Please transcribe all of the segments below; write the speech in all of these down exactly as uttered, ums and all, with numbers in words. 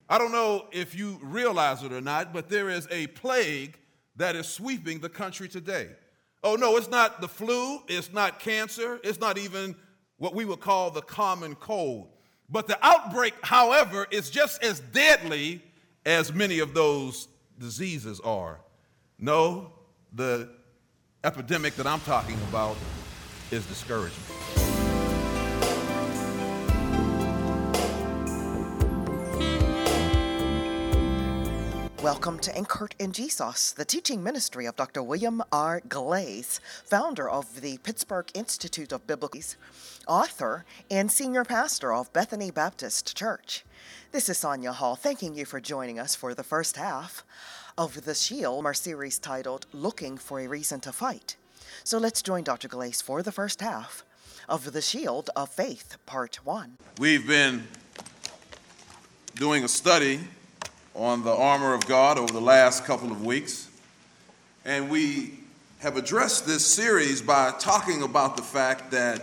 I don't know if you realize it or not, but there is a plague that is sweeping the country today. Oh, no, it's not the flu, it's not cancer, it's not even what we would call the common cold. But the outbreak, however, is just as deadly as many of those diseases are. No, the epidemic that I'm talking about is discouragement. Welcome to Anchored in Jesus, the teaching ministry of Doctor William R. Glaze, founder of the Pittsburgh Institute of Biblical Studies, author, and senior pastor of Bethany Baptist Church. This is Sonia Hall, thanking you for joining us for the first half of The Shield, our series titled Looking for a Reason to Fight. So let's join Doctor Glaze for the first half of The Shield of Faith, Part one. We've been doing a study on the armor of God over the last couple of weeks. And we have addressed this series by talking about the fact that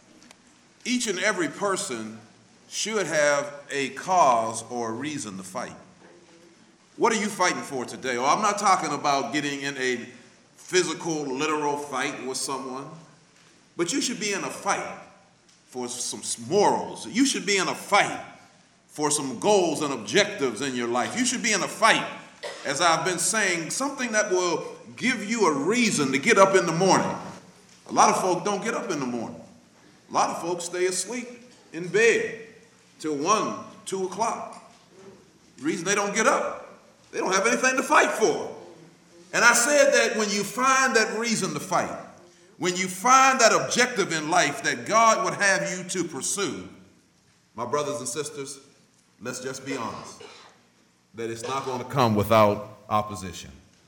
each and every person should have a cause or a reason to fight. What are you fighting for today? Well, I'm not talking about getting in a physical, literal fight with someone, but you should be in a fight for some morals. You should be in a fight for some goals and objectives in your life. You should be in a fight, as I've been saying, something that will give you a reason to get up in the morning. A lot of folk don't get up in the morning. A lot of folks stay asleep in bed till one, two o'clock. The reason they don't get up, they don't have anything to fight for. And I said that when you find that reason to fight, when you find that objective in life that God would have you to pursue, my brothers and sisters, let's just be honest, that it's not going to come without opposition.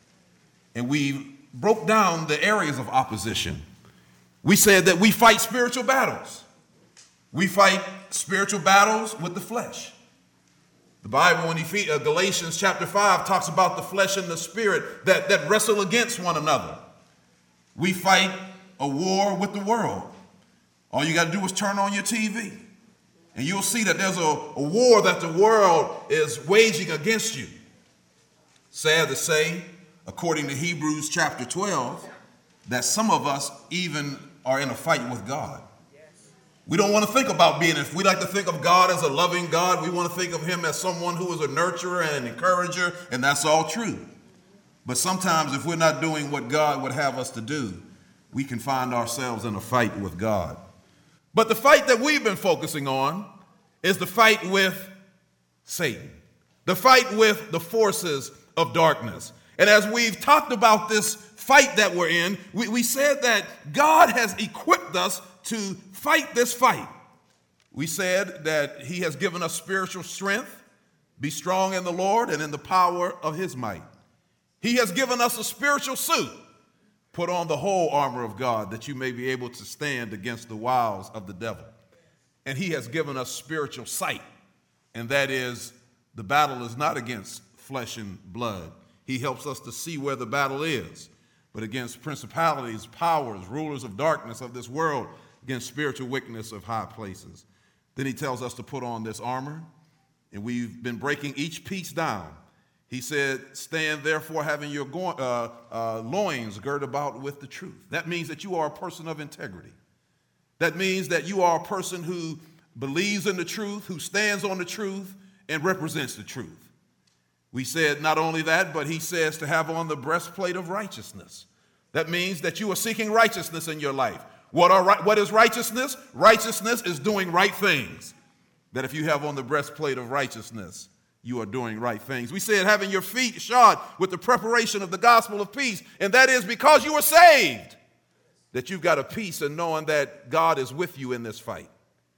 And we broke down the areas of opposition. We said that we fight spiritual battles. We fight spiritual battles with the flesh. The Bible in Ephes- uh, Galatians chapter five talks about the flesh and the spirit that, that wrestle against one another. We fight a war with the world. All you got to do is turn on your T V. And you'll see that there's a, a war that the world is waging against you. Sad to say, according to Hebrews chapter twelve, that some of us even are in a fight with God. We don't want to think about being, if we like to think of God as a loving God, we want to think of him as someone who is a nurturer and an encourager, and that's all true. But sometimes if we're not doing what God would have us to do, we can find ourselves in a fight with God. But the fight that we've been focusing on is the fight with Satan, the fight with the forces of darkness. And as we've talked about this fight that we're in, we, we said that God has equipped us to fight this fight. We said that he has given us spiritual strength, be strong in the Lord and in the power of his might. He has given us a spiritual suit. Put on the whole armor of God that you may be able to stand against the wiles of the devil. And he has given us spiritual sight, and that is the battle is not against flesh and blood. He helps us to see where the battle is, but against principalities, powers, rulers of darkness of this world, against spiritual wickedness of high places. Then he tells us to put on this armor, and we've been breaking each piece down. He said, stand therefore having your go- uh, uh, loins girt about with the truth. That means that you are a person of integrity. That means that you are a person who believes in the truth, who stands on the truth, and represents the truth. We said not only that, but he says to have on the breastplate of righteousness. That means that you are seeking righteousness in your life. What are right, what is righteousness? Righteousness is doing right things. That if you have on the breastplate of righteousness, you are doing right things. We said having your feet shod with the preparation of the gospel of peace, and that is because you are saved, that you've got a peace in knowing that God is with you in this fight.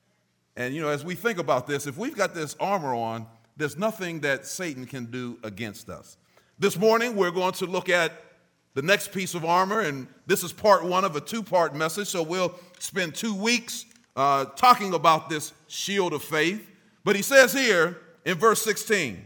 And, you know, as we think about this, if we've got this armor on, there's nothing that Satan can do against us. This morning, we're going to look at the next piece of armor, and this is part one of a two-part message, so we'll spend two weeks uh, talking about this shield of faith. But he says here, in verse sixteen,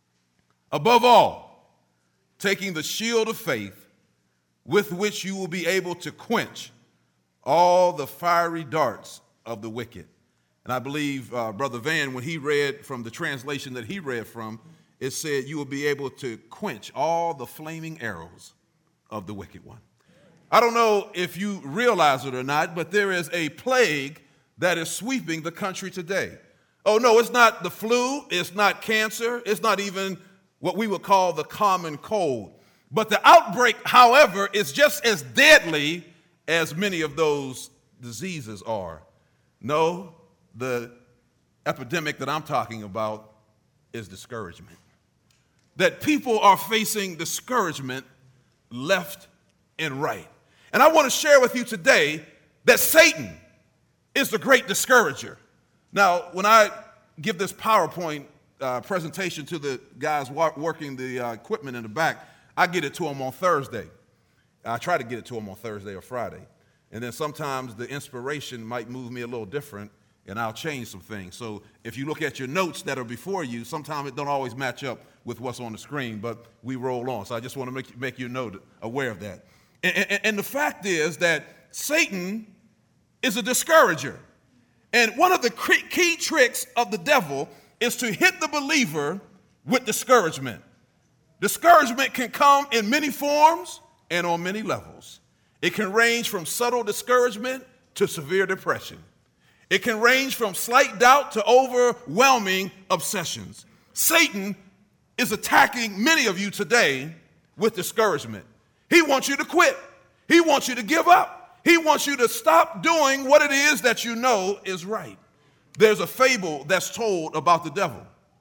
above all, taking the shield of faith with which you will be able to quench all the fiery darts of the wicked. And I believe uh, Brother Van, when he read from the translation that he read from, it said you will be able to quench all the flaming arrows of the wicked one. I don't know if you realize it or not, but there is a plague that is sweeping the country today. Oh, no, it's not the flu. It's not cancer. It's not even what we would call the common cold. But the outbreak, however, is just as deadly as many of those diseases are. No, the epidemic that I'm talking about is discouragement. That people are facing discouragement left and right. And I want to share with you today that Satan is the great discourager. Now, when I give this PowerPoint uh, presentation to the guys wa- working the uh, equipment in the back, I get it to them on Thursday. I try to get it to them on Thursday or Friday. And then sometimes the inspiration might move me a little different, and I'll change some things. So if you look at your notes that are before you, sometimes it don't always match up with what's on the screen, but we roll on. So I just want to make, make you know, aware of that. And, and, and the fact is that Satan is a discourager. And one of the key tricks of the devil is to hit the believer with discouragement. Discouragement can come in many forms and on many levels. It can range from subtle discouragement to severe depression. It can range from slight doubt to overwhelming obsessions. Satan is attacking many of you today with discouragement. He wants you to quit. He wants you to give up. He wants you to stop doing what it is that you know is right. There's a fable that's told about the devil,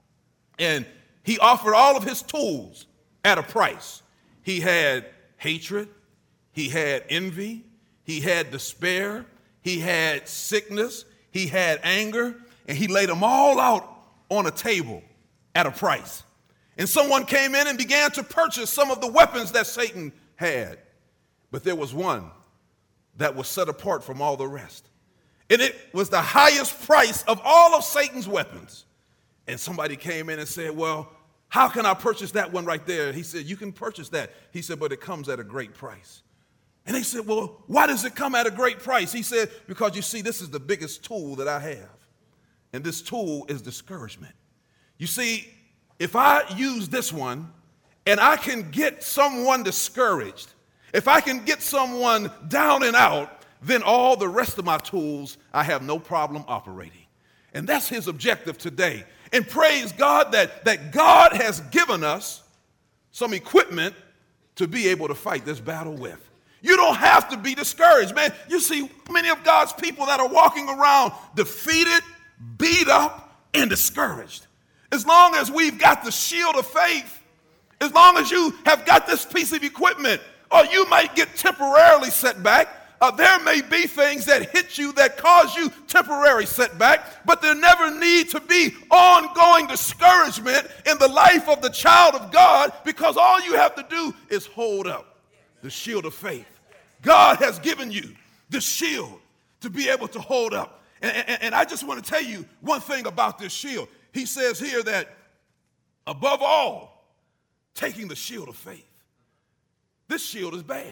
and he offered all of his tools at a price. He had hatred, he had envy, he had despair, he had sickness, he had anger, and he laid them all out on a table at a price. And someone came in and began to purchase some of the weapons that Satan had. But there was one that was set apart from all the rest. And it was the highest price of all of Satan's weapons. And somebody came in and said, well, how can I purchase that one right there? He said, you can purchase that. He said, but it comes at a great price. And they said, well, why does it come at a great price? He said, because you see, this is the biggest tool that I have. And this tool is discouragement. You see, if I use this one and I can get someone discouraged, if I can get someone down and out, then all the rest of my tools, I have no problem operating. And that's his objective today. And praise God that, that God has given us some equipment to be able to fight this battle with. You don't have to be discouraged, man. You see many of God's people that are walking around defeated, beat up, and discouraged. As long as we've got the shield of faith, as long as you have got this piece of equipment, or you might get temporarily set back. Uh, there may be things that hit you that cause you temporary setback, but there never need to be ongoing discouragement in the life of the child of God, because all you have to do is hold up the shield of faith. God has given you the shield to be able to hold up. And, and, and I just want to tell you one thing about this shield. He says here that above all, taking the shield of faith. This shield is bad.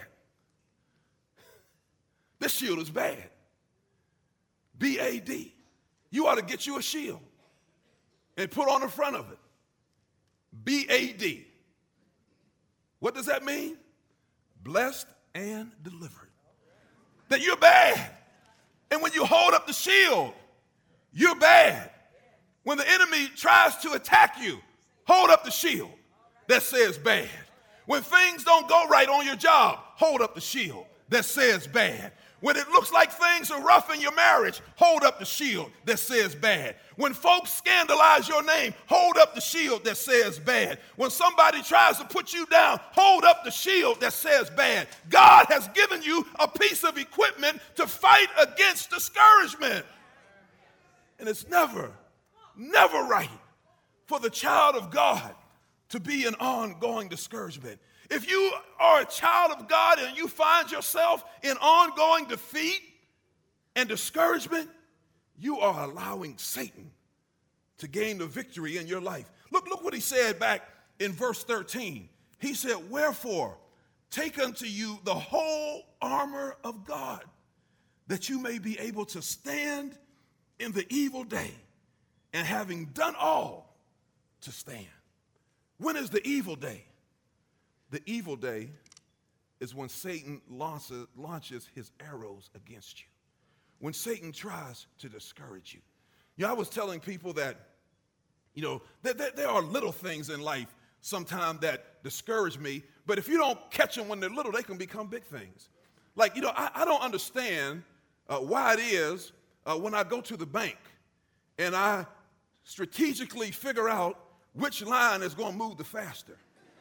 This shield is bad. B A D. You ought to get you a shield and put on the front of it. B A D. What does that mean? Blessed and delivered. That you're bad. And when you hold up the shield, you're bad. When the enemy tries to attack you, hold up the shield that says bad. When things don't go right on your job, hold up the shield that says bad. When it looks like things are rough in your marriage, hold up the shield that says bad. When folks scandalize your name, hold up the shield that says bad. When somebody tries to put you down, hold up the shield that says bad. God has given you a piece of equipment to fight against discouragement. And it's never, never right for the child of God to be in ongoing discouragement. If you are a child of God and you find yourself in ongoing defeat and discouragement, you are allowing Satan to gain the victory in your life. Look, look what he said back in verse thirteen. He said, wherefore, take unto you the whole armor of God, that you may be able to stand in the evil day, and having done all to stand. When is the evil day? The evil day is when Satan launches, launches his arrows against you. When Satan tries to discourage you. You know, I was telling people that, you know, there, there, there are little things in life sometimes that discourage me, but if you don't catch them when they're little, they can become big things. Like, you know, I, I don't understand uh, why it is uh, when I go to the bank and I strategically figure out which line is going to move the faster.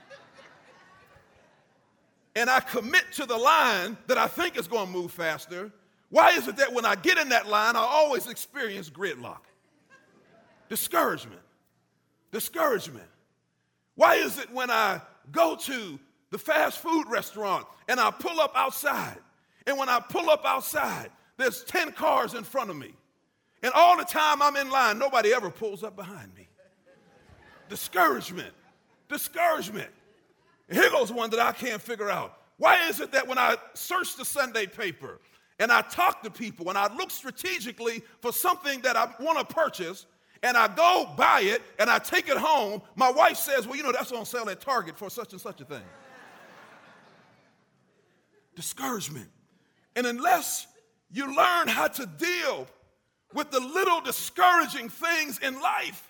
And I commit to the line that I think is going to move faster. Why is it that when I get in that line, I always experience gridlock? Discouragement. Discouragement. Why is it when I go to the fast food restaurant and I pull up outside, and when I pull up outside, there's ten cars in front of me, and all the time I'm in line, nobody ever pulls up behind me? Discouragement. Discouragement. And here goes one that I can't figure out. Why is it that when I search the Sunday paper and I talk to people and I look strategically for something that I want to purchase, and I go buy it and I take it home, my wife says, well, you know, that's on sale at Target for such and such a thing. Discouragement. And unless you learn how to deal with the little discouraging things in life,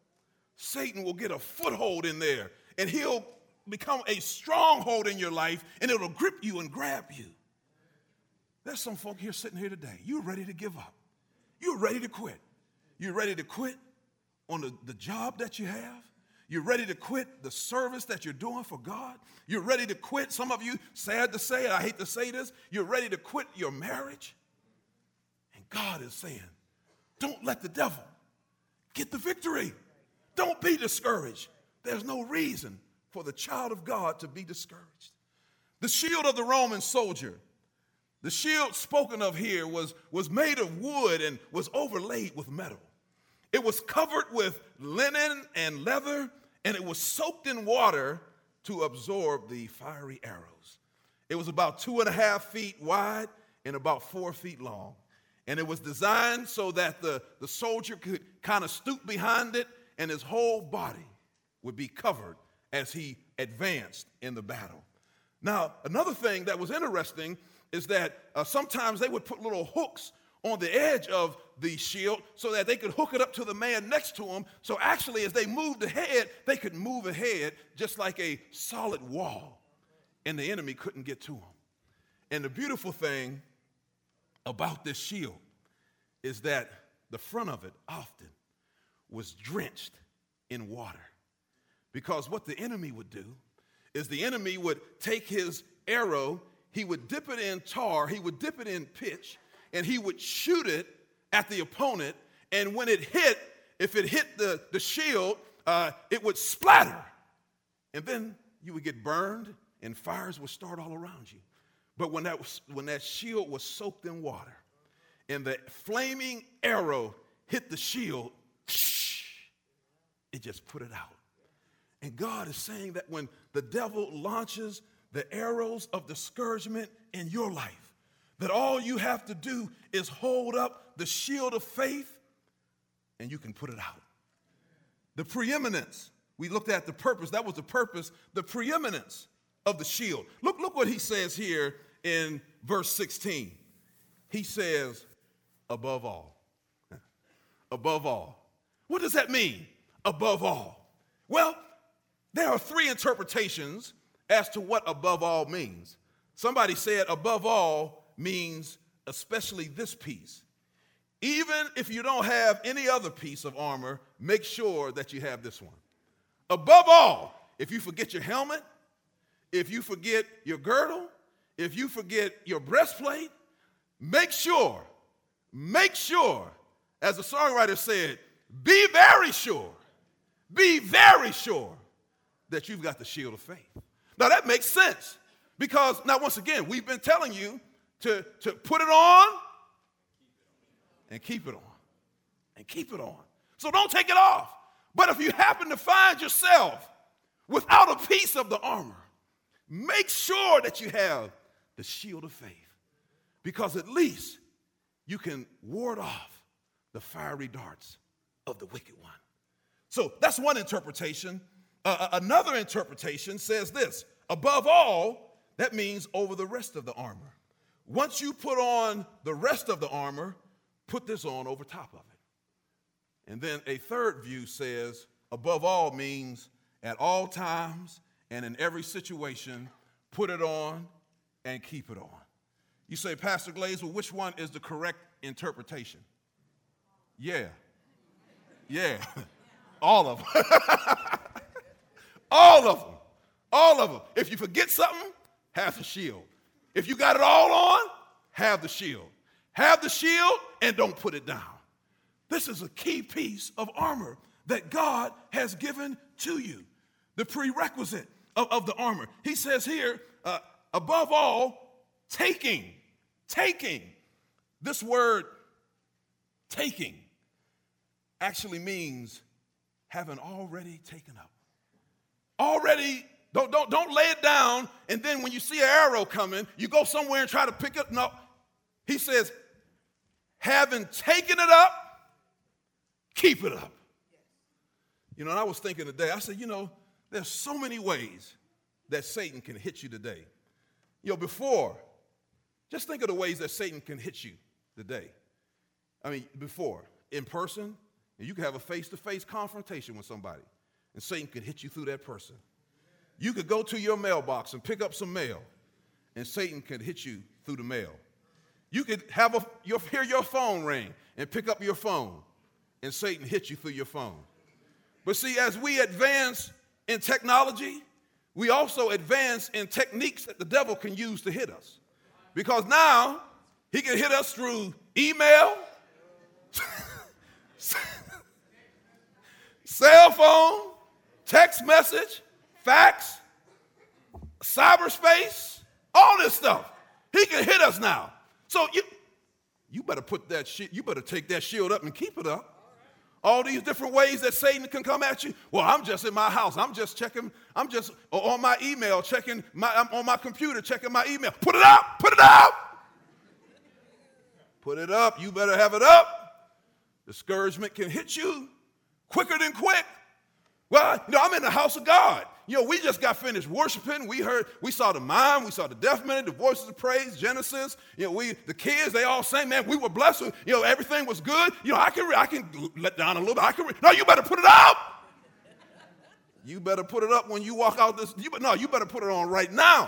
Satan will get a foothold in there, and he'll become a stronghold in your life, and it'll grip you and grab you. There's some folk here sitting here today. You're ready to give up. You're ready to quit. You're ready to quit on the, the job that you have. You're ready to quit the service that you're doing for God. You're ready to quit. Some of you, sad to say it, I hate to say this, you're ready to quit your marriage. And God is saying, don't let the devil get the victory. Don't be discouraged. There's no reason for the child of God to be discouraged. The shield of the Roman soldier, the shield spoken of here was, was made of wood and was overlaid with metal. It was covered with linen and leather, and it was soaked in water to absorb the fiery arrows. It was about two and a half feet wide and about four feet long. And it was designed so that the, the soldier could kind of stoop behind it, and his whole body would be covered as he advanced in the battle. Now, another thing that was interesting is that uh, sometimes they would put little hooks on the edge of the shield so that they could hook it up to the man next to them. So actually, as they moved ahead, they could move ahead just like a solid wall, and the enemy couldn't get to them. And the beautiful thing about this shield is that the front of it often was drenched in water. Because what the enemy would do is the enemy would take his arrow, he would dip it in tar, he would dip it in pitch, and he would shoot it at the opponent. And when it hit, if it hit the, the shield, uh, it would splatter. And then you would get burned, and fires would start all around you. But when that, was, when that shield was soaked in water, and the flaming arrow hit the shield, it just put it out. And God is saying that when the devil launches the arrows of discouragement in your life, that all you have to do is hold up the shield of faith and you can put it out. The preeminence, we looked at the purpose, that was the purpose, the preeminence of the shield. Look, look what he says here in verse sixteen. He says, above all. Above all. What does that mean, above all? Well, there are three interpretations as to what above all means. Somebody said above all means especially this piece. Even if you don't have any other piece of armor, make sure that you have this one. Above all, if you forget your helmet, if you forget your girdle, if you forget your breastplate, make sure, make sure, as the songwriter said, be very sure, be very sure that you've got the shield of faith. Now that makes sense because, now once again, we've been telling you to, to put it on and keep it on and keep it on. So don't take it off. But if you happen to find yourself without a piece of the armor, make sure that you have the shield of faith because at least you can ward off the fiery darts of the wicked one. So that's one interpretation. Uh, another interpretation says this: above all, that means over the rest of the armor. Once you put on the rest of the armor, put this on over top of it. And then a third view says above all means at all times and in every situation, put it on and keep it on. You say, Pastor Glaze, well, which one is the correct interpretation? Yeah. Yeah. All of them. All of them. All of them. If you forget something, have the shield. If you got it all on, have the shield. Have the shield and don't put it down. This is a key piece of armor that God has given to you. The prerequisite of, of the armor. He says here, uh, above all, taking. Taking. This word, taking, actually means having already taken up. Already, don't, don't, don't lay it down, and then when you see an arrow coming, you go somewhere and try to pick it. No, he says, having taken it up, keep it up. You know, and I was thinking today, I said, you know, there's so many ways that Satan can hit you today. You know, before, just think of the ways that Satan can hit you today. I mean, before, in person, you could have a face-to-face confrontation with somebody, and Satan could hit you through that person. You could go to your mailbox and pick up some mail, and Satan could hit you through the mail. You could have a, your, hear your phone ring and pick up your phone, and Satan hit you through your phone. But see, as we advance in technology, we also advance in techniques that the devil can use to hit us. Because now he can hit us through email, cell phone, text message, fax, cyberspace, all this stuff. He can hit us now. So you, you better put that shit, you better take that shield up and keep it up. All these different ways that Satan can come at you. Well, I'm just in my house. I'm just checking, I'm just on my email, checking my, I'm on my computer, checking my email. Put it up, put it up. Put it up, you better have it up. Discouragement can hit you quicker than quick. Well, you know, I'm in the house of God. You know, we just got finished worshiping. We heard, we saw the mime, we saw the deaf minute, the voices of praise, Genesis. You know, we, the kids, they all sang, man, we were blessed. With, you know, everything was good. You know, I can, I can let down a little bit. I can, no, you better put it up. You better put it up when you walk out this. You, no, you better put it on right now.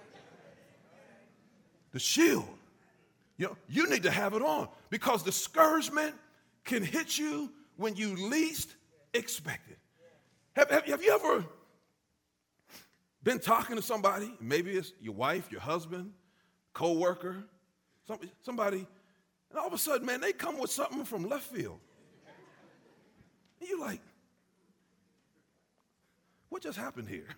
The shield. You know, you need to have it on because discouragement can hit you when you least expect it. Have, have, have you ever been talking to somebody? Maybe it's your wife, your husband, co-worker, somebody, somebody, and all of a sudden, man, they come with something from left field. And you're like, what just happened here?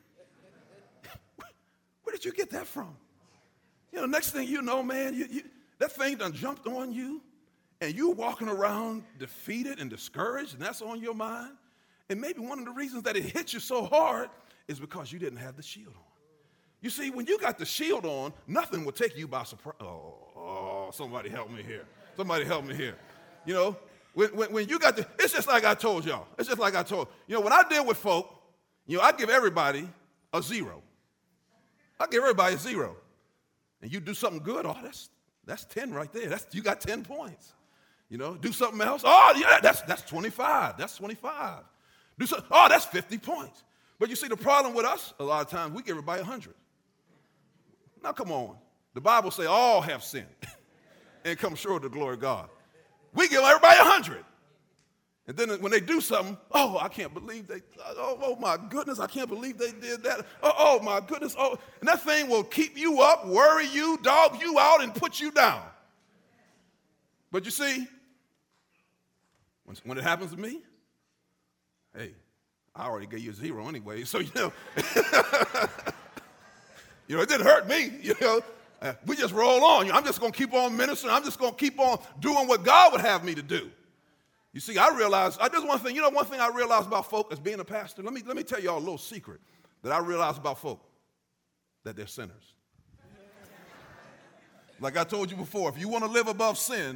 Where did you get that from? You know, next thing you know, man, you, you, that thing done jumped on you, and you're walking around defeated and discouraged, and that's on your mind. And maybe one of the reasons that it hit you so hard is because you didn't have the shield on. You see, when you got the shield on, nothing will take you by surprise. Oh, oh, somebody help me here. Somebody help me here. You know, when, when, when you got the, it's just like I told y'all. It's just like I told, you know, when I deal with folk, you know, I give everybody a zero. I give everybody a zero. And you do something good, oh, that's that's ten right there. That's, you got ten points. You know, do something else, oh, yeah, that's, that's twenty-five. That's twenty-five. Do something, oh, that's fifty points. But you see, the problem with us, a lot of times, we give everybody one hundred. Now, come on. The Bible says all have sinned and come short of the glory of God. We give everybody one hundred. And then when they do something, oh, I can't believe they, oh, oh my goodness, I can't believe they did that. Oh, oh, my goodness. Oh, and that thing will keep you up, worry you, dog you out, and put you down. But you see, when, when it happens to me, hey, I already gave you a zero anyway, so, you know, you know, it didn't hurt me, you know. Uh, we just roll on. You know, I'm just going to keep on ministering. I'm just going to keep on doing what God would have me to do. You see, I realized, I just one thing, you know, one thing I realized about folk as being a pastor, let me, let me tell y'all a little secret that I realized about folk, that they're sinners. Like I told you before, if you want to live above sin,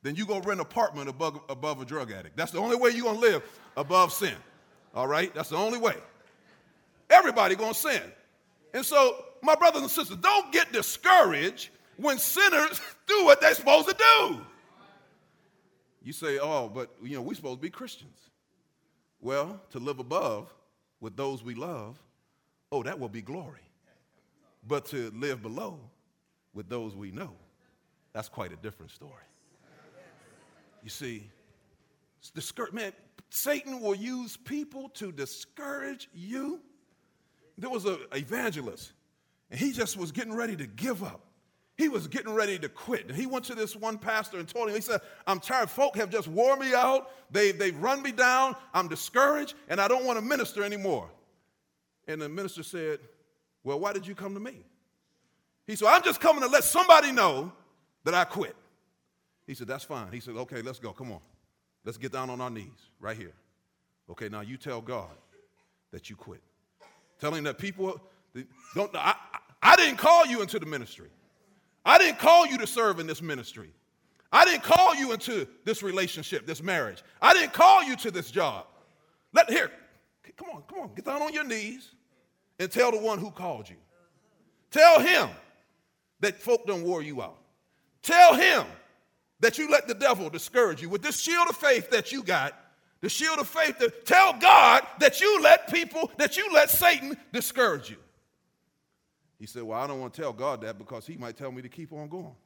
then you go rent an apartment above, above a drug addict. That's the only way you're going to live above sin. All right? That's the only way. Everybody going to sin. And so, my brothers and sisters, don't get discouraged when sinners do what they're supposed to do. You say, oh, but, you know, we're supposed to be Christians. Well, to live above with those we love, oh, that will be glory. But to live below with those we know, that's quite a different story. You see, discour- man, Satan will use people to discourage you. There was an evangelist, and he just was getting ready to give up. He was getting ready to quit. And he went to this one pastor and told him, he said, I'm tired. Folk have just wore me out. They, they've run me down. I'm discouraged, and I don't want to minister anymore. And the minister said, well, why did you come to me? He said, I'm just coming to let somebody know that I quit. He said, that's fine. He said, okay, let's go. Come on. Let's get down on our knees right here. Okay, now you tell God that you quit. Tell him that people don't, I, I didn't call you into the ministry. I didn't call you to serve in this ministry. I didn't call you into this relationship, this marriage. I didn't call you to this job. Let here, come on, come on, get down on your knees and tell the one who called you. Tell him that folk don't wore you out. Tell him that you let the devil discourage you with this shield of faith that you got, the shield of faith that tell God that you let people, that you let Satan discourage you. He said, well, I don't want to tell God that because he might tell me to keep on going.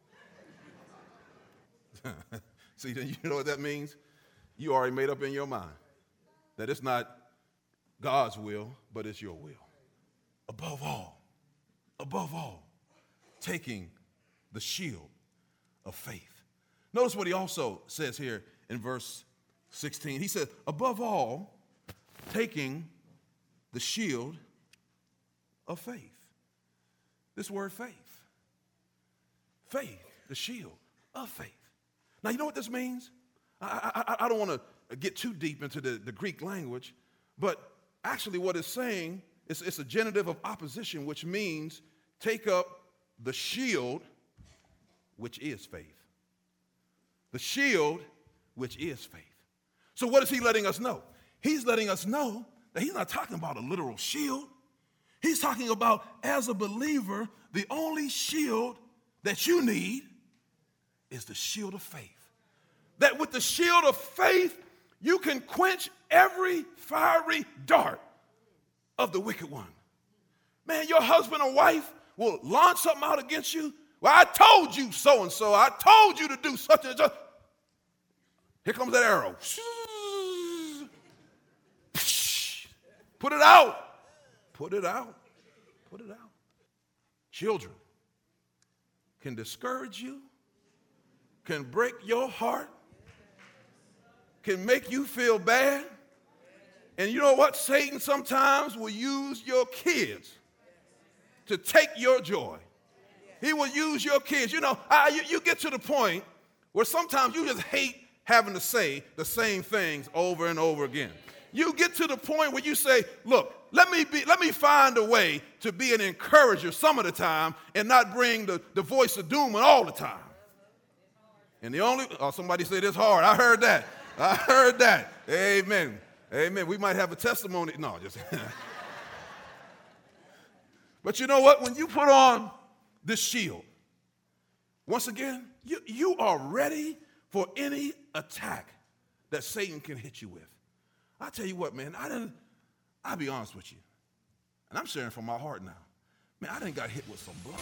See, then you know what that means? You already made up in your mind that it's not God's will, but it's your will. Above all, above all, taking the shield of faith. Notice what he also says here in verse sixteen. He said, above all, taking the shield of faith. This word faith. Faith, the shield of faith. Now, you know what this means? I, I, I don't want to get too deep into the, the Greek language, but actually what it's saying is it's a genitive of opposition, which means take up the shield, which is faith. The shield, which is faith. So what is he letting us know? He's letting us know that he's not talking about a literal shield. He's talking about, as a believer, the only shield that you need is the shield of faith. That with the shield of faith, you can quench every fiery dart of the wicked one. Man, your husband or wife will launch something out against you. Well, I told you so-and-so. I told you to do such and such. Here comes that arrow. Put it out. Put it out. Put it out. Children can discourage you, can break your heart, can make you feel bad. And you know what? Satan sometimes will use your kids to take your joy. He will use your kids. You know, I, you, you get to the point where sometimes you just hate having to say the same things over and over again. You get to the point where you say, look, let me be, let me find a way to be an encourager some of the time and not bring the, the voice of doom all the time. And the only, oh, somebody said it's hard. I heard that. I heard that. Amen. Amen. We might have a testimony. No, just. But you know what? When you put on this shield, once again, you, you are ready for any attack that Satan can hit you with. I tell you what, man, I didn't, I'll be honest with you, and I'm sharing from my heart now. Man, I didn't got hit with some blood.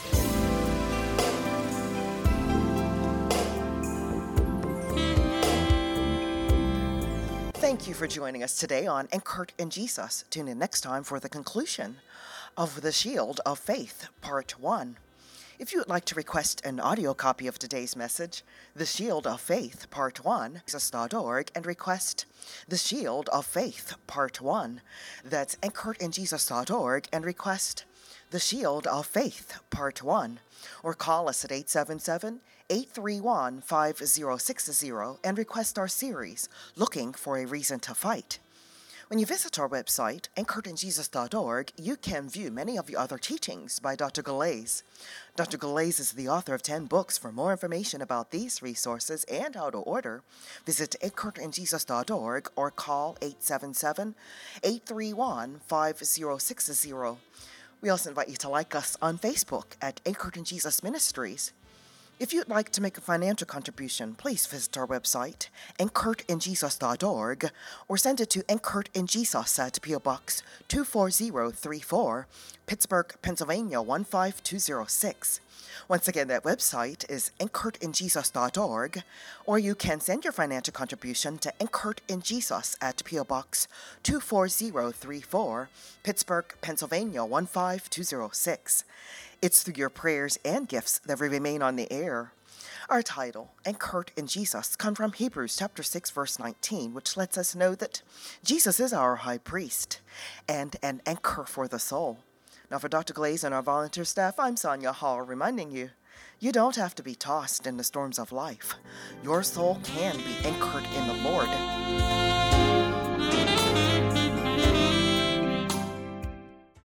Thank you for joining us today on Anchored in Jesus. Tune in next time for the conclusion of The Shield of Faith, Part one. If you would like to request an audio copy of today's message, The Shield of Faith, Part one, jesus dot org, and request The Shield of Faith, Part one. That's anchored in jesus dot org, and request The Shield of Faith, Part one. Or call us at eight seven seven, eight three one, five zero six zero and request our series, Looking for a Reason to Fight. When you visit our website, anchored in jesus dot org, you can view many of the other teachings by Doctor Galais. Doctor Galais is the author of ten books. For more information about these resources and how to order, visit anchored in jesus dot org or call eight seven seven, eight three one, five zero six zero. We also invite you to like us on Facebook at Anchored in Jesus Ministries. If you'd like to make a financial contribution, please visit our website, anchored in jesus dot org, or send it to Anchored in Jesus at P O Box two four zero three four, Pittsburgh, Pennsylvania one five two zero six. Once again, that website is anchored in jesus dot org, or you can send your financial contribution to Anchored in Jesus at P O Box two four zero three four, Pittsburgh, Pennsylvania one five two zero six. It's through your prayers and gifts that we remain on the air. Our title, Anchored in Jesus, comes from Hebrews chapter six, verse nineteen, which lets us know that Jesus is our high priest and an anchor for the soul. Now, for Doctor Galais and our volunteer staff, I'm Sonia Hall, reminding you, you don't have to be tossed in the storms of life. Your soul can be anchored in the Lord.